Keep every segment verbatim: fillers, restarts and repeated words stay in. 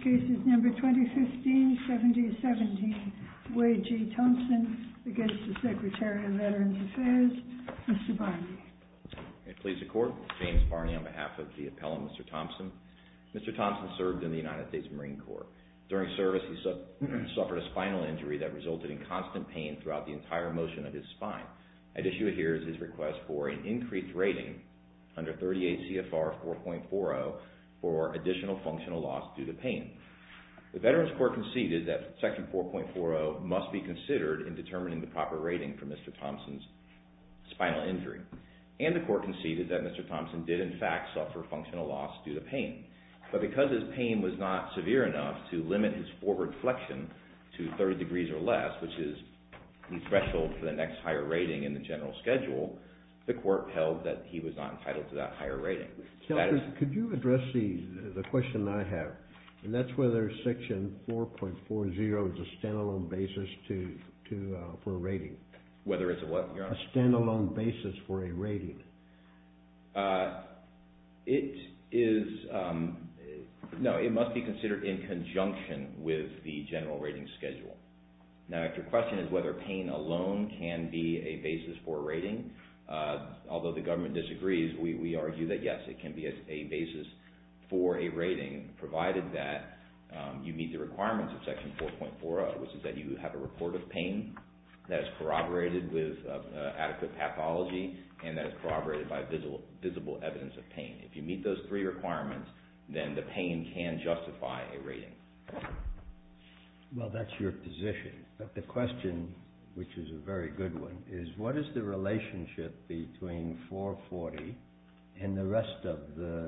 case is number twenty fifteen seventy seventeen, Wade G. Thompson against the Secretary of Veterans Affairs, Mister Barney. May it please the Court, James Barney on behalf of the appellant, Mister Thompson. Mister Thompson served in the United States Marine Corps. During service, he su- suffered a spinal injury that resulted in constant pain throughout the entire motion of his spine. At issue here is his request for an increased rating under thirty-eight C F R four point forty for additional functional loss due to pain. The Veterans Court conceded that Section four point forty must be considered in determining the proper rating for Mister Thompson's spinal injury. And the Court conceded that Mister Thompson did in fact suffer functional loss due to pain. But because his pain was not severe enough to limit his forward flexion to thirty degrees or less, which is the threshold for the next higher rating in the general schedule, the Court held that he was not entitled to that higher rating. Counselor, is, could you address the the question I have, and that's whether Section four point forty is a standalone basis to to uh, for a rating? Whether it's a what, Your Honor? A standalone basis for a rating. Uh, it is, um, no, it must be considered in conjunction with the general rating schedule. Now, if your question is whether pain alone can be a basis for a rating, uh, although the government disagrees, we, we argue that yes, it can be a, a basis for a rating, provided that um, you meet the requirements of Section four point forty, which is that you have a report of pain that is corroborated with uh, uh, adequate pathology and that is corroborated by visible, visible evidence of pain. If you meet those three requirements, then the pain can justify a rating. Well, that's your position. But the question, which is a very good one, is what is the relationship between four forty and the rest of the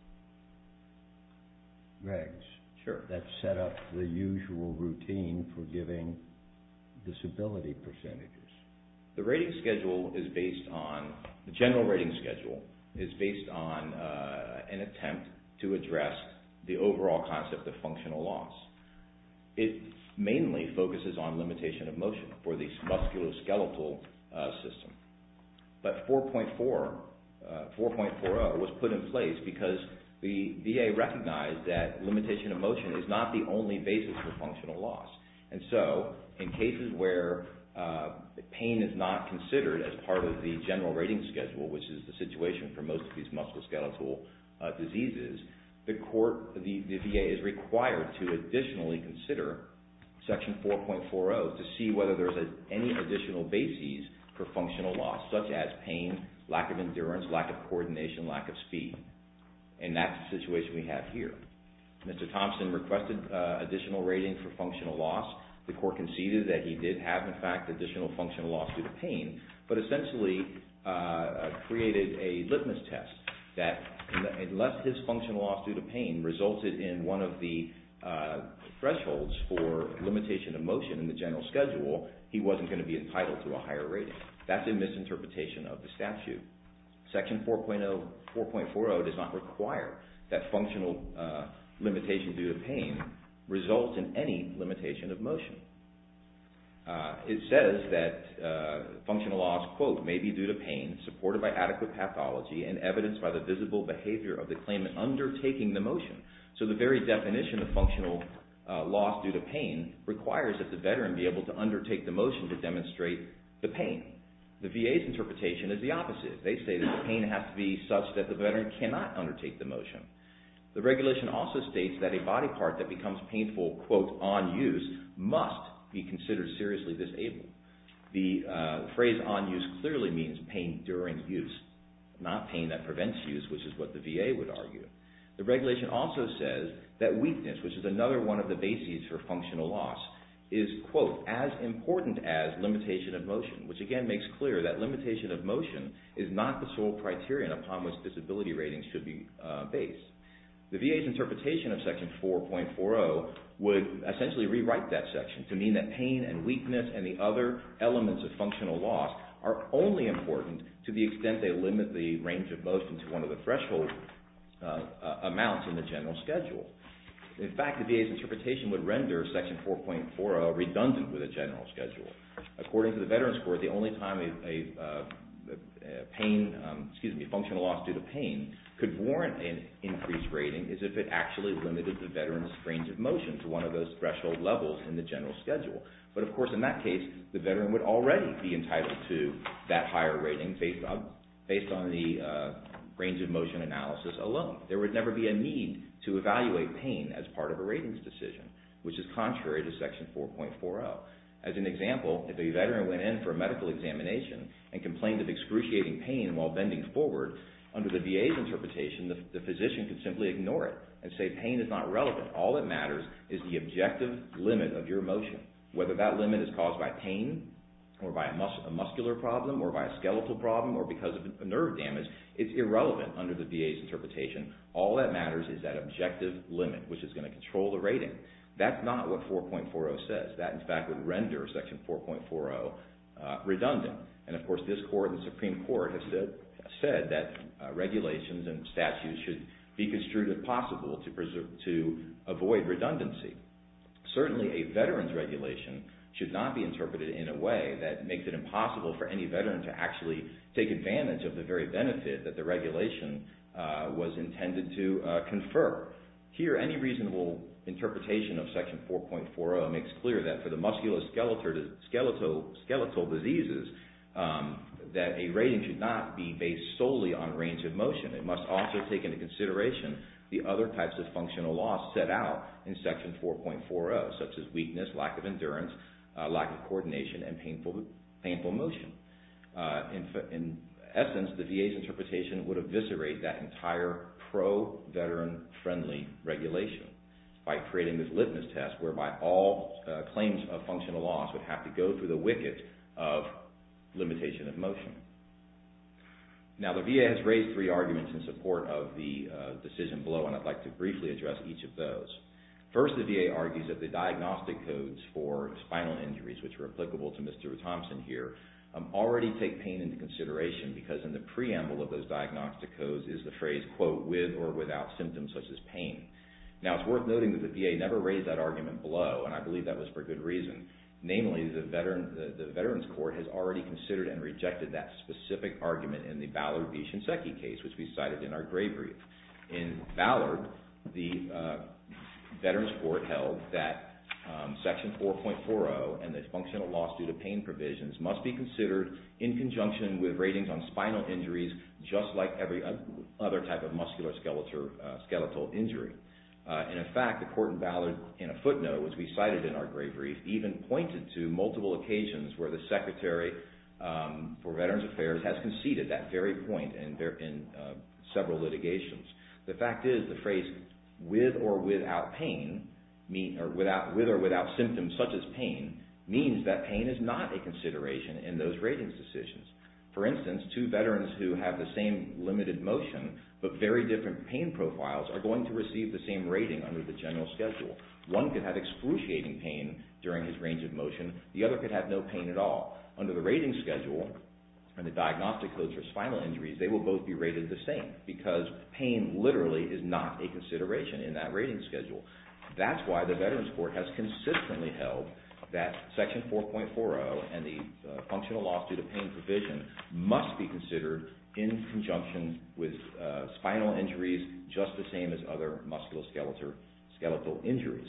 regs Sure. that set up the usual routine for giving disability percentages? The rating schedule is based on, the general rating schedule is based on uh, an attempt to address the overall concept of functional loss. It mainly focuses on limitation of motion for the musculoskeletal uh, system. But four point four, uh, four point forty was put in place because the V A recognized that limitation of motion is not the only basis for functional loss. And so, in cases where uh, pain is not considered as part of the general rating schedule, which is the situation for most of these musculoskeletal uh, diseases, the court, the, the V A is required to additionally consider Section four point forty to see whether there's a, any additional bases for functional loss, such as pain, lack of endurance, lack of coordination, lack of speed. And that's the situation we have here. Mister Thompson requested uh, additional rating for functional loss. The court conceded that he did have, in fact, additional functional loss due to pain, but essentially uh, created a litmus test that unless his functional loss due to pain resulted in one of the uh, thresholds for limitation of motion in the general schedule, he wasn't going to be entitled to a higher rating. That's a misinterpretation of the statute. Section four point forty does not require that functional uh, limitation due to pain results in any limitation of motion. Uh, it says that uh, functional loss, quote, may be due to pain supported by adequate pathology and evidenced by the visible behavior of the claimant undertaking the motion. So the very definition of functional uh, loss due to pain requires that the veteran be able to undertake the motion to demonstrate the pain. The V A's interpretation is the opposite. They say that the pain has to be such that the veteran cannot undertake the motion. The regulation also states that a body part that becomes painful, quote, on use must be considered seriously disabled. The uh, phrase on use clearly means pain during use, not pain that prevents use, which is what the V A would argue. The regulation also says that weakness, which is another one of the bases for functional loss, is, quote, as important as limitation of motion, which again makes clear that limitation of motion is not the sole criterion upon which disability ratings should be uh, based. The V A's interpretation of Section four point forty would essentially rewrite that section to mean that pain and weakness and the other elements of functional loss are only important to the extent they limit the range of motion to one of the threshold uh, uh, amounts in the general schedule. In fact, the V A's interpretation would render Section four point forty redundant with a general schedule. According to the Veterans Court, the only time a, a, uh, uh, pain, um, excuse me, functional loss due to pain could warrant an increased rating is if it actually limited the veteran's range of motion to one of those threshold levels in the general schedule. But of course, in that case, the veteran would already be entitled to that higher rating based on, based on the uh, range of motion analysis alone. There would never be a need to evaluate pain as part of a ratings decision, which is contrary to Section four point forty. As an example, if a veteran went in for a medical examination and complained of excruciating pain while bending forward, under the V A's interpretation, the, the physician could simply ignore it and say pain is not relevant. All that matters is the objective limit of your motion. Whether that limit is caused by pain or by a, mus- a muscular problem or by a skeletal problem or because of a nerve damage, it's irrelevant under the V A's interpretation. All that matters is that objective limit, which is going to control the rating. That's not what four point forty says. That, in fact, would render Section four point forty uh, redundant. And, of course, this Court and the Supreme Court have said, said that uh, regulations and statutes should be construed if possible to, preserve, to avoid redundancy. Certainly, a veteran's regulation should not be interpreted in a way that makes it impossible for any veteran to actually take advantage of the very benefit that the regulation uh, was intended to uh, confer. Here, any reasonable interpretation of Section four point forty makes clear that for the musculoskeletal skeletal, skeletal diseases, um, that a rating should not be based solely on range of motion. It must also take into consideration the other types of functional loss set out in Section four point forty, such as weakness, lack of endurance, uh, lack of coordination, and painful, painful motion. Uh, in, in essence, the V A's interpretation would eviscerate that entire pro-veteran friendly regulation by creating this litmus test whereby all uh, claims of functional loss would have to go through the wicket of limitation of motion. Now, the V A has raised three arguments in support of the uh, decision below, and I'd like to briefly address each of those. First, the V A argues that the diagnostic codes for spinal injuries, which are applicable to Mister Thompson here, um, already take pain into consideration because in the preamble of those diagnostic codes is the phrase, quote, with or without symptoms such as pain. Now, it's worth noting that the V A never raised that argument below, and I believe that was for good reason. Namely, the, veteran, the, the Veterans Court has already considered and rejected that specific argument in the Ballard v. Shinseki case, which we cited in our gray brief. In Ballard, the uh, Veterans Court held that um, Section four point forty and the functional loss due to pain provisions must be considered in conjunction with ratings on spinal injuries, just like every other type of musculoskeletal uh, skeletal injury. Uh, and in fact, the court in Ballard, in a footnote, which we cited in our gray brief, even pointed to multiple occasions where the Secretary um, for Veterans Affairs has conceded that very point in, in uh, several litigations. The fact is, the phrase "with or without pain," mean, or without, with or without symptoms such as pain, means that pain is not a consideration in those ratings decisions. For instance, two veterans who have the same limited motion but very different pain profiles are going to receive the same rating under the general schedule. One could have excruciating pain during his range of motion. The other could have no pain at all. Under the rating schedule and the diagnostic codes for spinal injuries, they will both be rated the same because pain literally is not a consideration in that rating schedule. That's why the Veterans Court has consistently held that Section four point forty and the uh, functional loss due to pain provision must be considered in conjunction with uh, spinal injuries, just the same as other musculoskeletal skeletal injuries.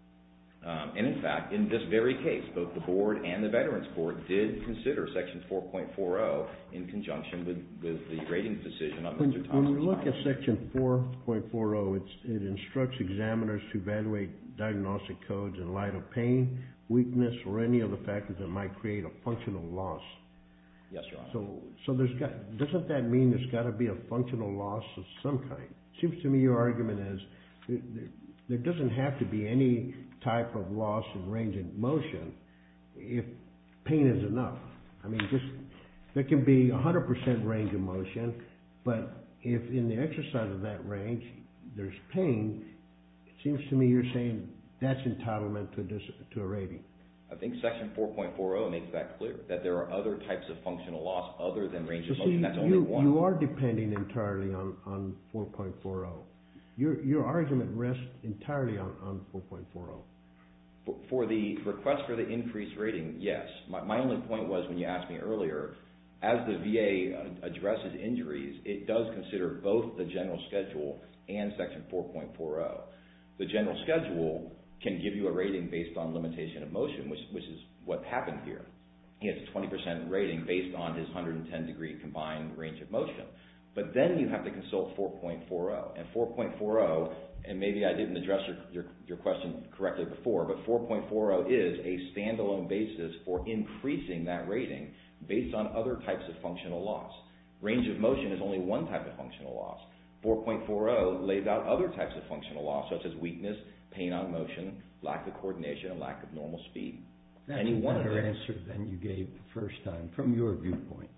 Um, and in fact, in this very case, both the Board and the Veterans Court did consider Section four point forty in conjunction with, with the ratings decision on when, Mister Thompson's. When we look at Section four point forty, it's, it instructs examiners to evaluate diagnostic codes in light of pain, weakness, or any other factors that might create a functional loss. Yes, Your Honor. So, so there's got, doesn't that mean there's got to be a functional loss of some kind? Seems to me your argument is there, there, there doesn't have to be any type of loss in range of motion if pain is enough. I mean, just there can be one hundred percent range of motion, but if in the exercise of that range there's pain, it seems to me you're saying that's entitlement to, dis, to a rating. I think Section four point forty makes that clear, that there are other types of functional loss other than range of so motion. See, That's you, only one. You are depending entirely on, on four point forty. Your, your argument rests entirely on, on four point forty. For, for the request for the increased rating, yes. My, my only point was when you asked me earlier, as the V A addresses injuries, it does consider both the general schedule and Section four point four zero. The general schedule can give you a rating based on limitation of motion, which, which is what happened here. He has a twenty percent rating based on his one hundred ten degree combined range of motion. But then you have to consult four point four zero. And four point four zero, and maybe I didn't address your, your, your question correctly before, but four point four zero is a standalone basis for increasing that rating based on other types of functional loss. Range of motion is only one type of functional loss. four point four zero lays out other types of functional loss, such as weakness, pain on motion, lack of coordination, and lack of normal speed. That's Any a one better of those. answer than you gave the first time, from your viewpoint.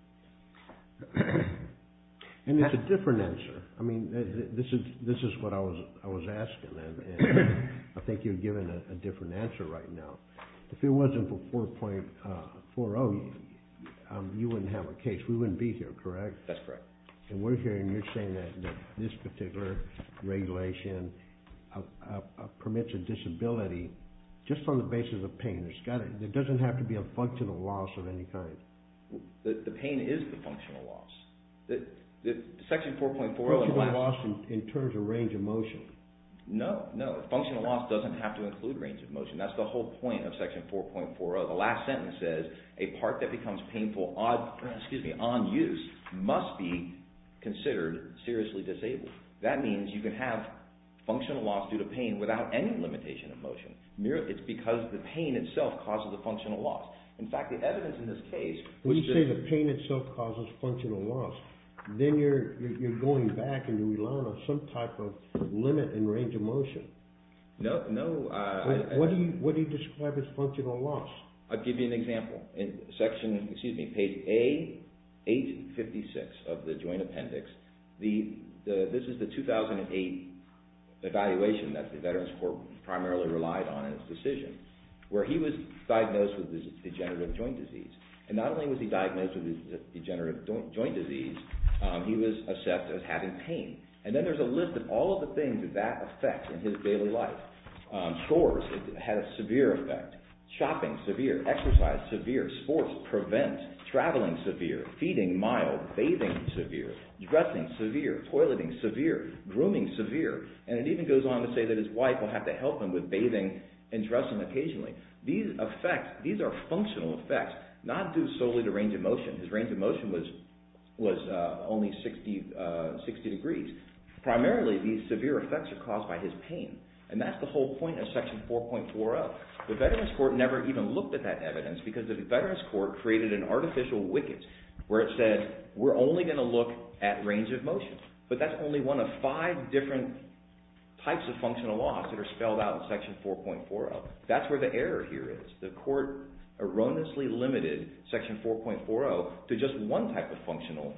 And it's a different answer. I mean, this is this is what I was I was asking, and, and I think you're giving a, a different answer right now. If it wasn't for four point four zero, um, you wouldn't have a case. We wouldn't be here, correct? That's correct. And we're hearing you're saying that, that this particular regulation uh, uh, uh, permits a disability just on the basis of pain. There's got to, there doesn't have to be a functional loss of any kind. The, the pain is the functional loss. The, the Section four point four zero... Functional loss in, in terms of range of motion. No, no. Functional loss doesn't have to include range of motion. That's the whole point of Section four point four zero. The last sentence says, a part that becomes painful on, excuse me, on use must be considered seriously disabled. That means you can have functional loss due to pain without any limitation of motion. It's because the pain itself causes the functional loss. In fact, the evidence in this case... When you say the pain itself causes functional loss, then you're, you're you're going back and you're relying on some type of limit in range of motion. No, no. Uh, what, I, what do you what do you describe as functional loss? I'll give you an example. In section, excuse me, page A eight fifty-six of the Joint Appendix, the, the this is the two thousand eight evaluation that the Veterans Court primarily relied on in its decision, where he was diagnosed with this degenerative joint disease. And not only was he diagnosed with this degenerative joint disease, um, he was assessed as having pain. And then there's a list of all of the things that that affects in his daily life. Um, chores, it had a severe effect. Shopping, severe. Exercise, severe. Sports, prevent. Traveling, severe. Feeding, mild. Bathing, severe. Dressing, severe. Toileting, severe. Grooming, severe. And it even goes on to say that his wife will have to help him with bathing and dressing occasionally. These effects, these are functional effects, not due solely to range of motion. His range of motion was was uh, only sixty, uh, sixty degrees. Primarily, these severe effects are caused by his pain. And that's the whole point of Section four point four zero. The Veterans Court never even looked at that evidence because the Veterans Court created an artificial wicket where it said, we're only going to look at range of motion. But that's only one of five different types of functional loss that are spelled out in Section four point four zero. That's where the error here is. The court erroneously limited Section four point four zero to just one type of functional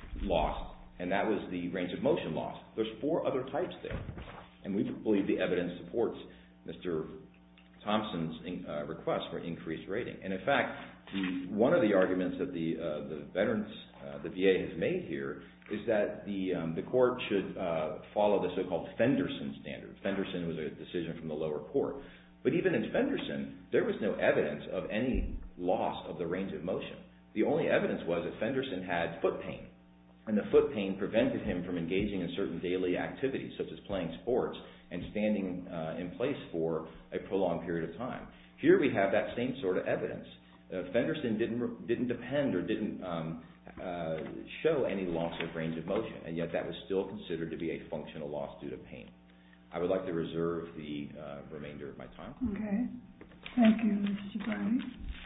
loss, and that was the range of motion loss. There's four other types there, and we believe the evidence supports Mister Thompson's uh, request for increased rating. And in fact, the, one of the arguments that the uh, the veterans, uh, the V A has made here is that the um, the court should uh, follow the so-called Fenderson standard. Fenderson was a decision from the lower court. But even in Fenderson, there was no evidence of any loss of the range of motion. The only evidence was that Fenderson had foot pain, and the foot pain prevented him from engaging in certain daily activities, such as playing sports and standing uh, in place for a prolonged period of time. Here we have that same sort of evidence. Uh, Fenderson didn't didn't depend or didn't um, uh, show any loss of range of motion, and yet that was still considered to be a functional loss due to pain. I would like to reserve the uh, remainder of my time. Okay. Thank you, Mister Barney.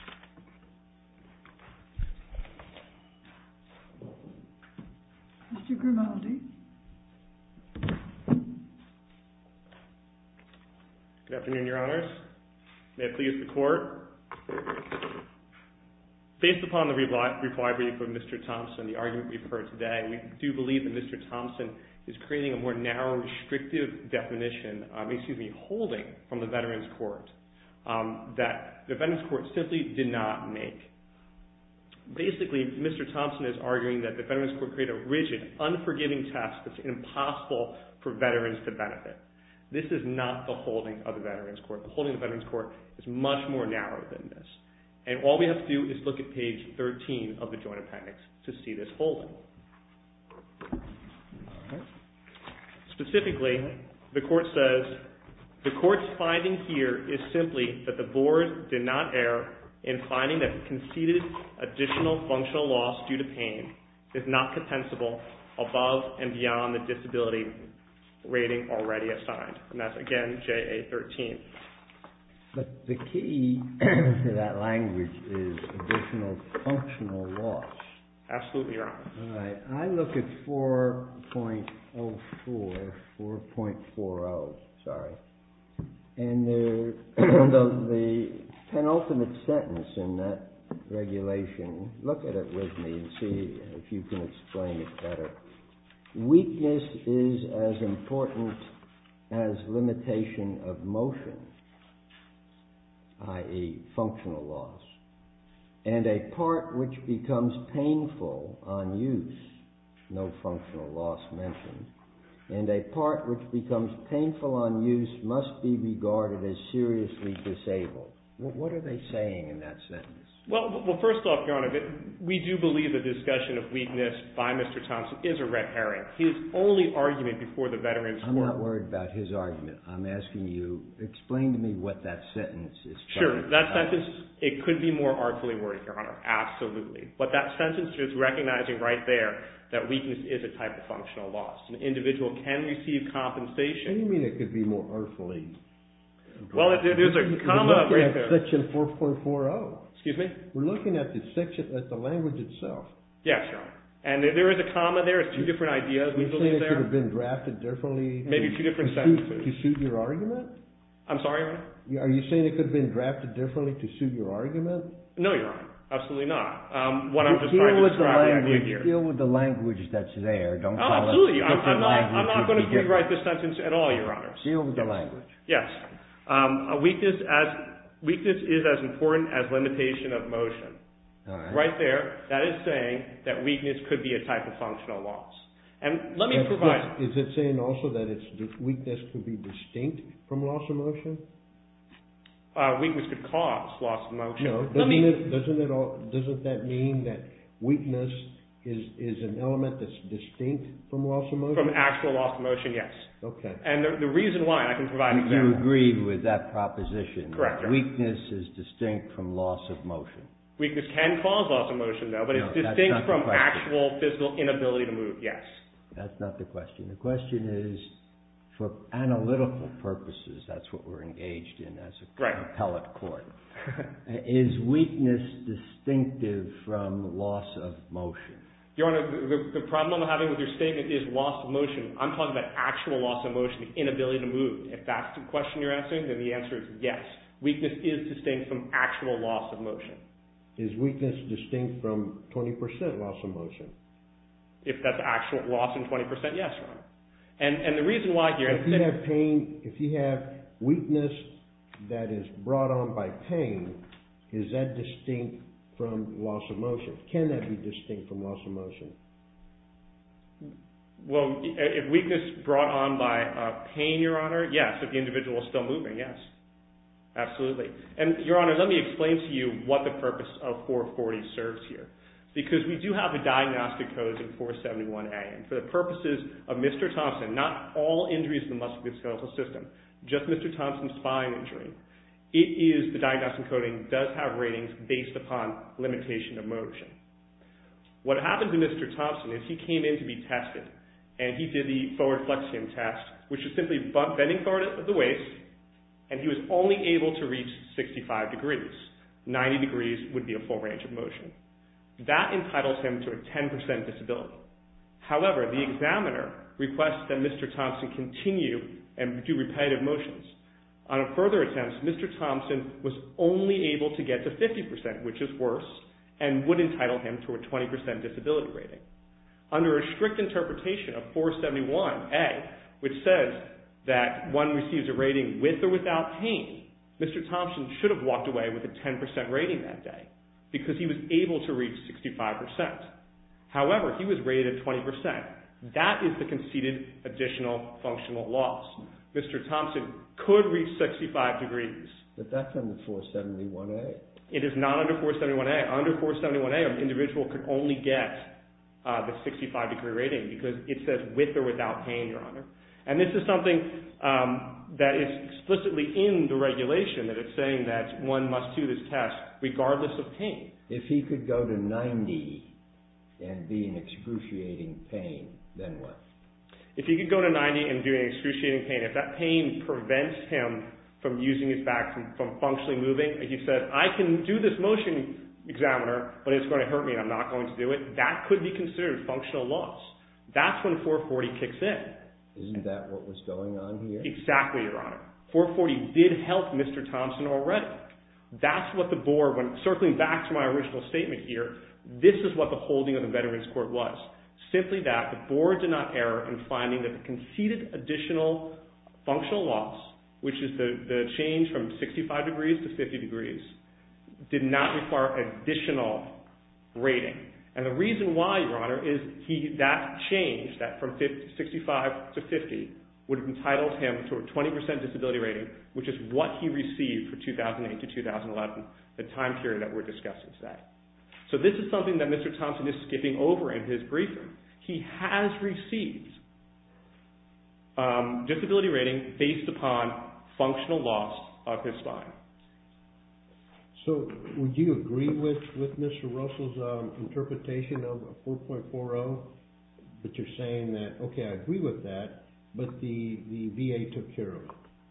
Mister Grimaldi. Good afternoon, Your Honors. May it please the Court. Based upon the reply, reply brief of Mister Thompson, the argument we've heard today, we do believe that Mister Thompson is creating a more narrow, restrictive definition, um, excuse me, holding from the Veterans Court um, that the Veterans Court simply did not make. Basically, Mister Thompson is arguing that the Veterans Court created a rigid, unforgiving test that's impossible for veterans to benefit. This is not the holding of the Veterans Court. The holding of the Veterans Court is much more narrow than this. And all we have to do is look at page thirteen of the joint appendix to see this holding. Specifically, the court says, the court's finding here is simply that the board did not err in finding that the conceded additional functional loss due to pain is not compensable above and beyond the disability rating already assigned. And that's, again, J A thirteen. But the key to that language is additional functional loss. Absolutely, Your Honor. All right. I look at four point oh four, four point four oh, sorry. And the, the, the penultimate sentence in that regulation, look at it with me and see if you can explain it better. Weakness is as important as limitation of motion, that is functional loss, and a part which becomes painful on use, no functional loss mentioned, and a part which becomes painful on use must be regarded as seriously disabled. What are they saying in that sentence? Well, well, first off, Your Honor, we do believe the discussion of weakness by Mister Thompson is a red herring. His only argument before the Veterans I'm Court... not worried about his argument. I'm asking you, explain to me what that sentence is. Sure. That sentence, it could be more artfully worded, Your Honor. Absolutely. But that sentence is recognizing right there that weakness is a type of functional loss. An individual can receive compensation. What do you mean it could be more artfully? Well, there's a comma right there. Section four point four oh. Excuse me? We're looking at the section, at the language itself. Yes, Your Honor. And there is a comma there. It's two different ideas. We You're believe saying it there. could have been drafted differently? Maybe to, two different to sentences. Suit, to suit your argument? I'm sorry, Your Honor? Are you saying it could have been drafted differently to suit your argument? No, Your Honor. Absolutely not. Um, what I'm just deal trying to with describe the the language, idea here. Deal with the language that's there. Don't Oh, call absolutely. it I'm, I'm not. I'm not going to different. rewrite this sentence at all, Your Honors. Deal with yes. the language. Yes. Um, a weakness as weakness is as important as limitation of motion. All right. Right there, that is saying that weakness could be a type of functional loss. And let me That's, provide. Is it saying also that its weakness could be distinct from loss of motion? Uh, weakness could cause loss of motion. No. Let Doesn't me, it? Doesn't it all? Doesn't that mean that weakness is is an element that's distinct from loss of motion? from actual loss of motion, yes. Okay. And the, the reason why, and I can provide an You example. agree with that proposition? Correct, that Your Honor. Weakness is distinct from loss of motion. Weakness can cause loss of motion, though, but No, it's that's distinct not the from question. actual physical inability to move, yes. That's not the question. The question is, for analytical purposes, that's what we're engaged in as a Right. appellate court. Is weakness distinctive from loss of motion? Your Honor, the, the problem I'm having with your statement is loss of motion. I'm talking about actual loss of motion, the inability to move. If that's the question you're asking, then the answer is yes. Weakness is distinct from actual loss of motion. Is weakness distinct from twenty percent loss of motion? If that's actual loss in twenty percent, yes, Your Honor. And, and the reason why here... If you have pain, if you have weakness that is brought on by pain, is that distinct from loss of motion? Can that be distinct from loss of motion? Well, if weakness brought on by uh, pain, Your Honor, yes. If the individual is still moving, yes. Absolutely. And, Your Honor, let me explain to you what the purpose of four forty serves here. Because we do have the diagnostic codes in four seventy-one A, and for the purposes of Mister Thompson, not all injuries in the musculoskeletal system, just Mister Thompson's spine injury, it is, the diagnostic coding does have ratings based upon limitation of motion. What happened to Mister Thompson is he came in to be tested, and he did the forward flexion test, which is simply bending forward at the waist, and he was only able to reach sixty-five degrees. ninety degrees would be a full range of motion. That entitles him to a ten percent disability. However, the examiner requests that Mister Thompson continue and do repetitive motions. On a further attempt, Mister Thompson was only able to get to fifty percent, which is worse, and would entitle him to a twenty percent disability rating. Under a strict interpretation of four seventy-one A, which says that one receives a rating with or without pain, Mister Thompson should have walked away with a ten percent rating that day, because he was able to reach sixty-five percent. However, he was rated at twenty percent. That is the conceded additional functional loss. Mister Thompson could reach sixty-five degrees. But that's under four seventy-one A. It is not under four seventy-one A. Under four seventy-one A, an individual could only get uh, the sixty-five degree rating because it says with or without pain, Your Honor. And this is something um, that is explicitly in the regulation, that it's saying that one must do this test regardless of pain. If he could go to ninety and be in excruciating pain, then what? If he could go to ninety and do an excruciating pain, if that pain prevents him from using his back, from, from functionally moving, if he said, I can do this motion, examiner, but it's going to hurt me and I'm not going to do it, that could be considered functional loss. That's when four forty kicks in. Isn't that what was going on here? Exactly, Your Honor. four forty did help Mister Thompson already. That's what the board, when circling back to my original statement here, this is what the holding of the Veterans Court was. Simply that the board did not err in finding that the conceded additional functional loss, which is the, the change from sixty-five degrees to fifty degrees, did not require additional rating. And the reason why, Your Honor, is he that change, that from sixty-five to fifty, would have entitled him to a twenty percent disability rating, which is what he received for two thousand eight to two thousand eleven, the time period that we're discussing today. So this is something that Mister Thompson is skipping over in his briefing. He has received um, disability rating based upon functional loss of his spine. So would you agree with, with Mister Russell's um, interpretation of four point forty? But you're saying that, okay, I agree with that, but the, the V A took care of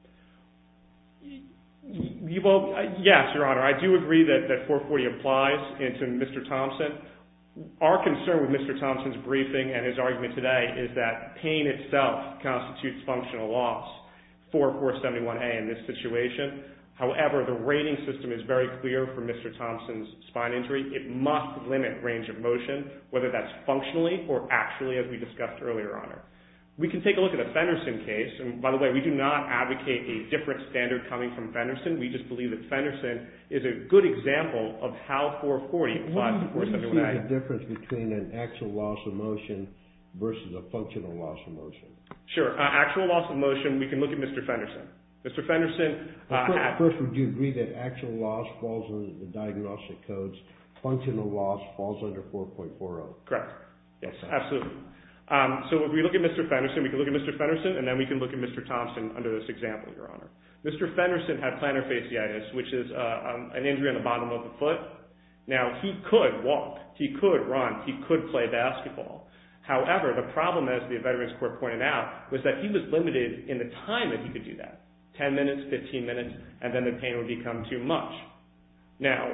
it. Well, yes, Your Honor. I do agree that, that four forty applies into Mister Thompson. Our concern with Mister Thompson's briefing and his argument today is that pain itself constitutes functional loss for four seventy-one A in this situation. However, the rating system is very clear for Mister Thompson's spine injury. It must limit range of motion, whether that's functionally or actually, as we discussed earlier, Your Honor. We can take a look at the Fenderson case, and by the way, we do not advocate a different standard coming from Fenderson. We just believe that Fenderson is a good example of how four forty applies to four seventy-one A. What do you see the difference between an actual loss of motion versus a functional loss of motion? Sure. Uh, actual loss of motion, we can look at Mister Fenderson. Mister Fenderson uh, well, first, had... First, would you agree that actual loss falls under the diagnostic codes, functional loss falls under four point forty? Correct. Yes, okay. Absolutely. Um, so if we look at Mister Fenderson, we can look at Mister Fenderson, and then we can look at Mister Thompson under this example, Your Honor. Mister Fenderson had plantar fasciitis, which is uh, um, an injury on the bottom of the foot. Now, he could walk, he could run, he could play basketball. However, the problem, as the Veterans Court pointed out, was that he was limited in the time that he could do that. ten minutes, fifteen minutes, and then the pain would become too much. Now,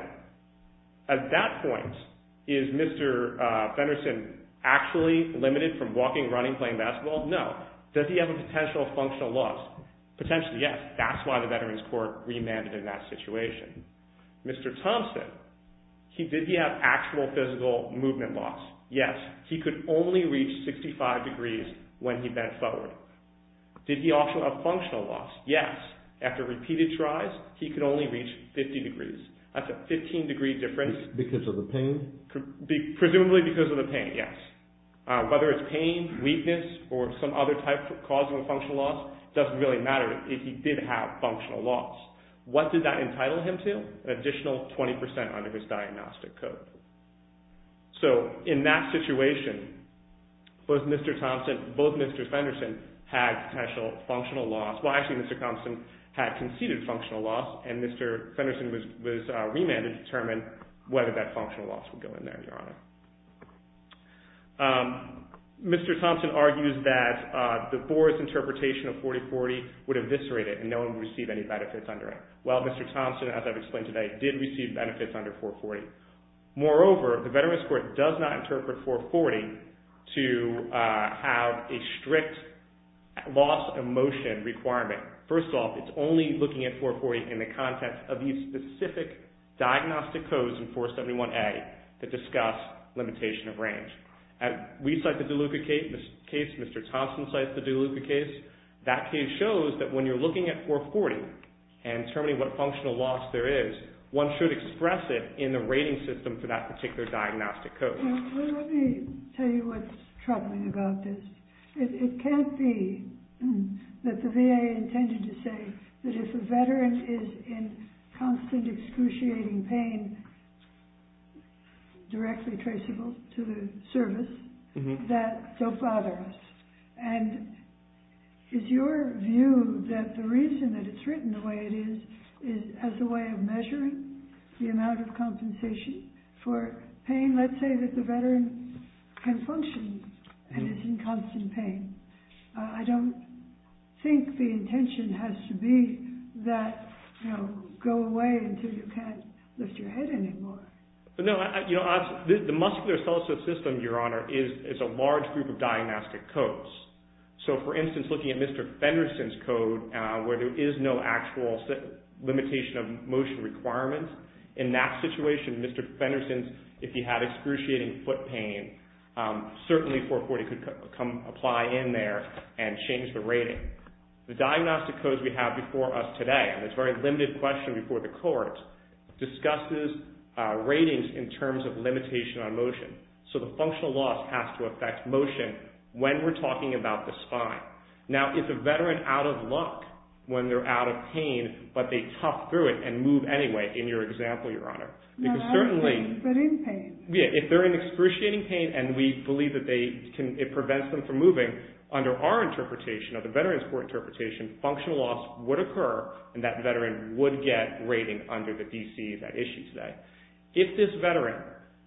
at that point, is Mister Uh, Fenderson actually limited from walking, running, playing basketball? No. Does he have a potential functional loss? Potentially, yes. That's why the Veterans Court remanded in that situation. Mister Thompson, he, did he have actual physical movement loss? Yes. He could only reach sixty-five degrees when he bent forward. Did he also have functional loss? Yes. After repeated tries, he could only reach fifty degrees. That's a fifteen degree difference. Because of the pain? Be, presumably because of the pain, yes. Uh, whether it's pain, weakness, or some other type of causing a functional loss, doesn't really matter if he did have functional loss. What did that entitle him to? An additional twenty percent under his diagnostic code. So in that situation, both Mister Thompson, both Mister Fenderson had potential functional loss. Well, actually, Mister Thompson had conceded functional loss, and Mister Fenderson was, was uh, remanded to determine whether that functional loss would go in there, Your Honor. Um, Mister Thompson argues that uh, the board's interpretation of forty forty would eviscerate it and no one would receive any benefits under it. Well, Mister Thompson, as I've explained today, did receive benefits under four forty. Moreover, the Veterans Court does not interpret four forty to uh, have a strict loss of motion requirement. First off, it's only looking at four forty in the context of these specific diagnostic codes in four seventy-one A that discuss limitation of range. As we cite the DeLuca case, Mister Thompson cites the DeLuca case. That case shows that when you're looking at four forty and determining what functional loss there is, one should express it in the rating system for that particular diagnostic code. Well, let me tell you what's troubling about this. It, it can't be that the V A intended to say that if a veteran is in constant excruciating pain directly traceable to the service mm-hmm. that don't bother us. And is your view that the reason that it's written the way it is is as a way of measuring the amount of compensation for pain? Let's say that the veteran can function and is in constant pain. Uh, I don't think the intention has to be that, you know, go away until you can't lift your head anymore. But no, I, you know, I, the, the musculoskeletal system, Your Honor, is, is a large group of diagnostic codes. So, for instance, looking at Mister Fenderson's code, uh, where there is no actual limitation of motion requirements, in that situation, Mister Fenderson's, if he had excruciating foot pain, um, certainly four forty could co- come apply in there and change the rating. The diagnostic codes we have before us today, and this very limited question before the court, discusses uh, ratings in terms of limitation on motion. So the functional loss has to affect motion when we're talking about the spine. Now, is a veteran out of luck when they're out of pain, but they tough through it and move anyway, in your example, Your Honor? Because Not certainly, pain, but in pain. Yeah, if they're in excruciating pain and we believe that they can, it prevents them from moving, under our interpretation, of the Veterans Court interpretation, functional loss would occur and that veteran would get rating under the D Cs at issue today. If this veteran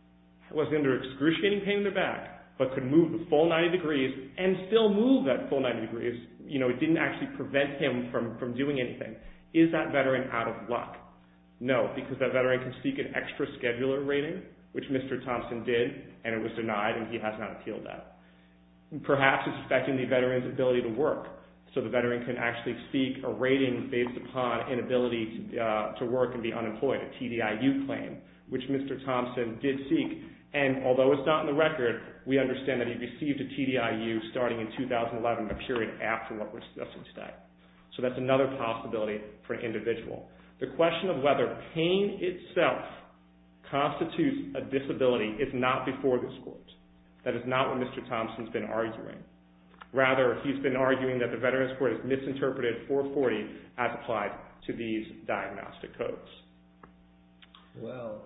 was under excruciating pain in their back, but could move the full ninety degrees and still move that full ninety degrees, you know, it didn't actually prevent him from, from doing anything, is that veteran out of luck? No, because that veteran can seek an extra scheduler rating, which Mister Thompson did, and it was denied, and he has not appealed that. Perhaps it's affecting the veteran's ability to work, so the veteran can actually seek a rating based upon inability to, uh, to work and be unemployed, a T D I U claim, which Mister Thompson did seek. And although it's not in the record, we understand that he received a T D I U starting in two thousand eleven, a period after what we're discussing today. So that's another possibility for an individual. The question of whether pain itself constitutes a disability is not before this court. That is not what Mister Thompson's been arguing. Rather, he's been arguing that the Veterans Court has misinterpreted four forty as applied to these diagnostic codes. Well,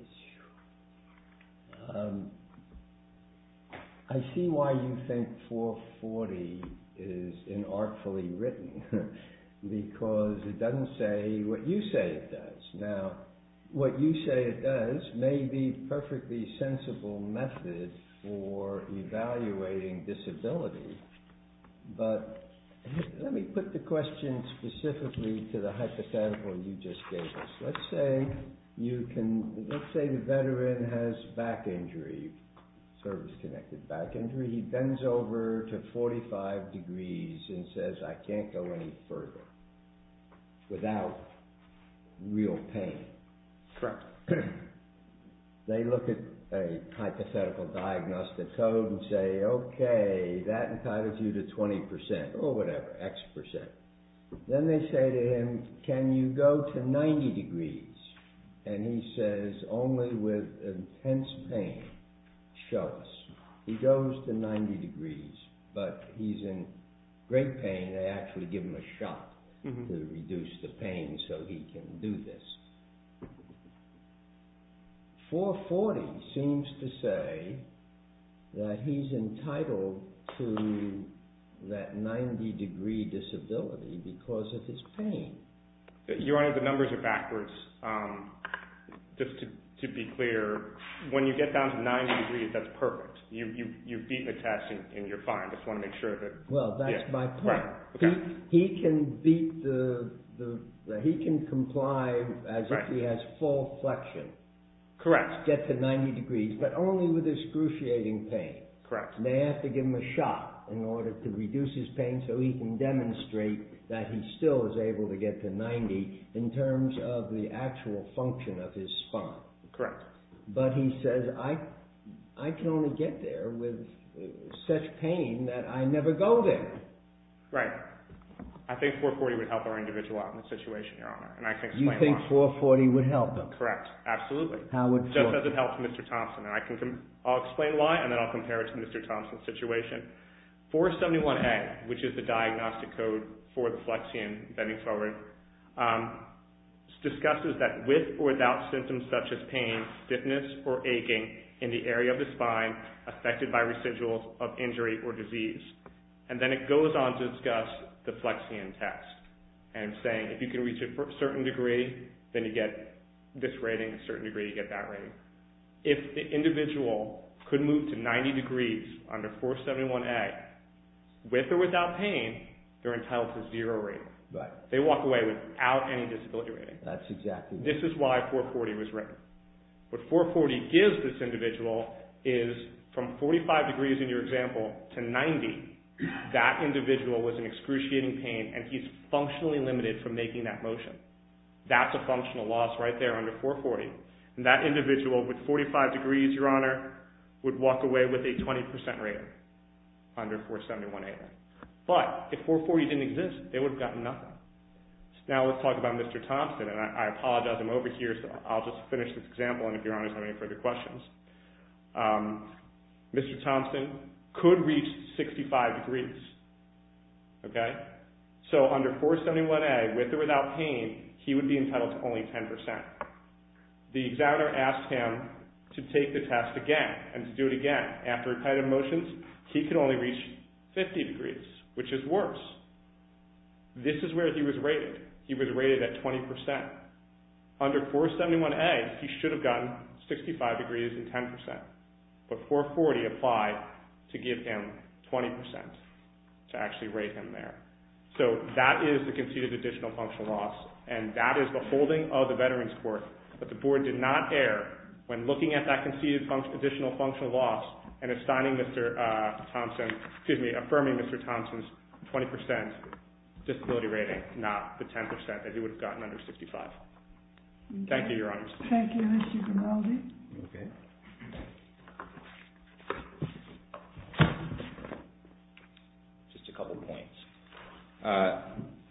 um, I see why you think four forty is inartfully written, because it doesn't say what you say it does. Now, what you say it does may be a perfectly sensible method for evaluating disability, but let me put the question specifically to the hypothetical you just gave us. Let's say you can, let's say the veteran has back injury, service-connected back injury. He bends over to forty-five degrees and says, I can't go any further without real pain. Correct. They look at a hypothetical diagnostic code and say, okay, that entitles you to twenty percent or whatever, X percent. Then they say to him, can you go to ninety degrees? And he says, only with intense pain. Show us. He goes to ninety degrees, but he's in great pain. They actually give him a shot mm-hmm. to reduce the pain so he can do this. four forty seems to say that he's entitled to that ninety degree disability because of his pain. Your Honor, the numbers are backwards. Um, just to, to be clear, when you get down to ninety degrees, that's perfect. You, you, you've beaten the test and, and you're fine. Just want to make sure that... Well, that's yeah. my point. Right. Okay. He, he can beat the, the, he can comply as right. if he has full flexion. Correct. Get to ninety degrees, but only with excruciating pain. Correct. And they have to give him a shot in order to reduce his pain so he can demonstrate that he still is able to get to ninety in terms of the actual function of his spine. Correct. But he says, I, I can only get there with such pain that I never go there. Right. I think four forty would help our individual out in this situation, Your Honor, and I can You explain think why. four forty would help him? Correct. Absolutely. How would Just as it helps Mister Thompson, and I can com- I'll explain why, and then I'll compare it to Mister Thompson's situation. four seventy-one A, which is the diagnostic code for the Flexion bending forward, um, discusses that with or without symptoms such as pain, stiffness, or aching in the area of the spine affected by residuals of injury or disease. And then it goes on to discuss the Flexion test and saying if you can reach a certain degree, then you get this rating, a certain degree, you get that rating. If the individual could move to ninety degrees under four seventy-one A, with or without pain, they're entitled to zero rating. Right. They walk away without any disability rating. That's exactly right. This is why four forty was written. What four forty gives this individual is from forty-five degrees in your example to ninety, that individual was in excruciating pain and he's functionally limited from making that motion. That's a functional loss right there under four forty. And that individual with forty-five degrees, Your Honor, would walk away with a twenty percent rating under four seventy-one A. But if four forty didn't exist, they would have gotten nothing. Now let's talk about Mister Thompson, and I, I apologize, I'm over here, so I'll just finish this example, and if Your Honors have any further questions. Um, Mister Thompson could reach sixty-five degrees, okay? So under four seventy-one A, with or without pain, he would be entitled to only ten percent. The examiner asked him to take the test again and to do it again. After repetitive motions, he could only reach fifty degrees, which is worse. This is where he was rated. He was rated at twenty percent. Under four seventy-one A, he should have gotten sixty-five degrees and ten percent. But four forty applied to give him twenty percent, to actually rate him there. So that is the conceded additional functional loss, and that is the holding of the Veterans Court. But the board did not err when looking at that conceded func- additional functional loss and assigning Mister Uh, Thompson, excuse me, affirming Mister Thompson's twenty percent disability rating, not the ten percent that he would have gotten under sixty-five. Okay. Thank you, Your Honors. Thank you, Mister Grimaldi. Okay. Just a couple points. Uh,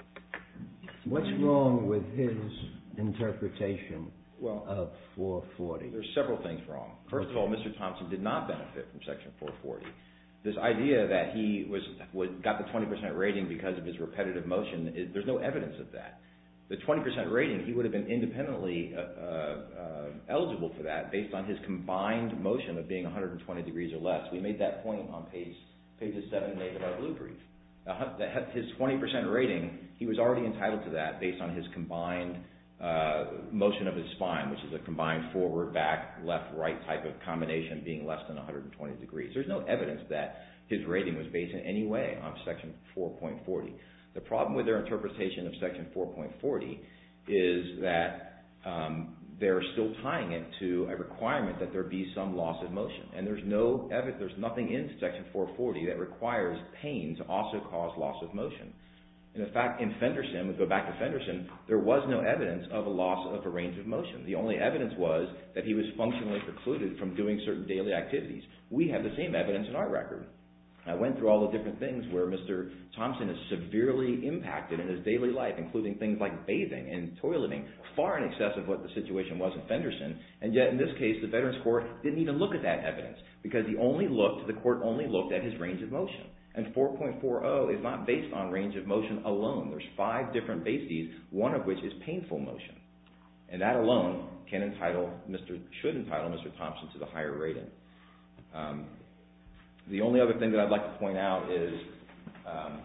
What's wrong with his interpretation well, of four forty? There's several things wrong. First of all, Mister Thompson did not benefit from Section four forty. This idea that he was, was got the twenty percent rating because of his repetitive motion, is, there's no evidence of that. The twenty percent rating, he would have been independently uh, uh, eligible for that based on his combined motion of being one hundred twenty degrees or less. We made that point on page pages seven and eight of our blue brief. Uh, his twenty percent rating, he was already entitled to that based on his combined uh, motion of his spine, which is a combined forward, back, left, right type of combination being less than one hundred twenty degrees. There's no evidence that his rating was based in any way on Section four point forty. The problem with their interpretation of Section four point forty is that um, they're still tying it to a requirement that there be some loss of motion. And there's no evidence, there's nothing in Section four forty that requires pain to also cause loss of motion. And in fact, in Fenderson, we go back to Fenderson, there was no evidence of a loss of a range of motion. The only evidence was that he was functionally precluded from doing certain daily activities. We have the same evidence in our record. I went through all the different things where Mister Thompson is severely impacted in his daily life, including things like bathing and toileting, far in excess of what the situation was in Fenderson. And yet, in this case, the Veterans Court didn't even look at that evidence because he only looked, the court only looked at his range of motion. And four point forty is not based on range of motion alone. There's five different bases, one of which is painful motion. And that alone can entitle Mister should entitle Mister Thompson to the higher rating. Um, The only other thing that I'd like to point out is um,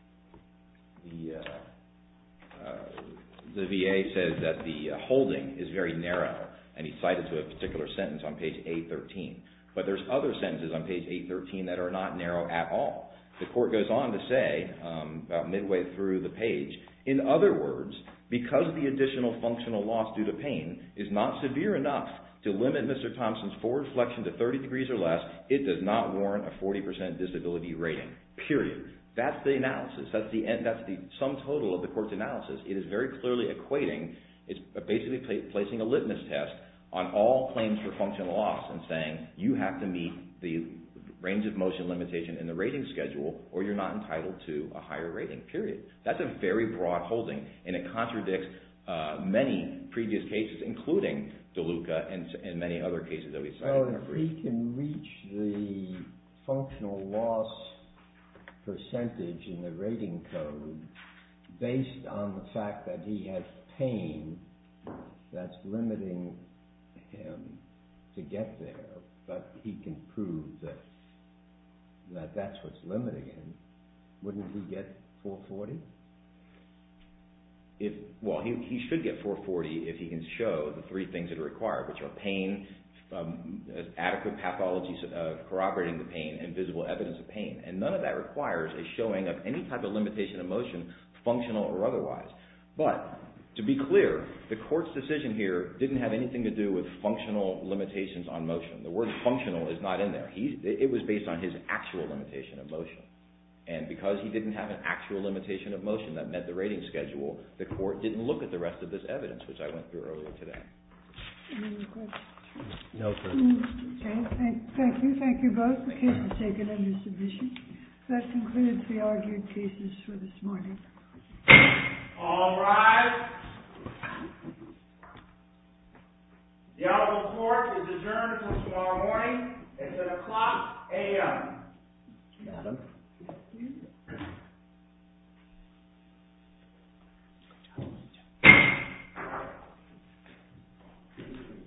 the uh, uh, the V A says that the uh, holding is very narrow, and he cited to a particular sentence on page eight thirteen. But there's other sentences on page eight thirteen that are not narrow at all. The court goes on to say, um, about midway through the page, in other words, because the additional functional loss due to pain is not severe enough to limit Mister Thompson's forward flexion to thirty degrees or less, it does not warrant a forty percent disability rating, period. That's the analysis. That's the end, that's the sum total of the court's analysis. It is very clearly equating, it's basically pla- placing a litmus test on all claims for functional loss and saying you have to meet the range of motion limitation in the rating schedule or you're not entitled to a higher rating, period. That's a very broad holding, and it contradicts uh, many previous cases, including DeLuca and, and many other cases that we cited well, in our brief. If he can reach the functional loss percentage in the rating code based on the fact that he has pain that's limiting him to get there, but he can prove that that that's what's limiting him, wouldn't he get four forty? If well, he he should get four forty if he can show the three things that are required, which are pain, um, adequate pathology uh, corroborating the pain, and visible evidence of pain. And none of that requires a showing of any type of limitation of motion, functional or otherwise. But to be clear, the court's decision here didn't have anything to do with functional limitations on motion. The word functional is not in there. He, it was based on his actual limitation of motion. And because he didn't have an actual limitation of motion that met the rating schedule, the court didn't look at the rest of this evidence, which I went through earlier today. Any other questions? No, sir. Okay, thank, thank you. Thank you both. The case is taken under submission. That concludes the argued cases for this morning. All rise. The Honorable Court is adjourned until tomorrow morning.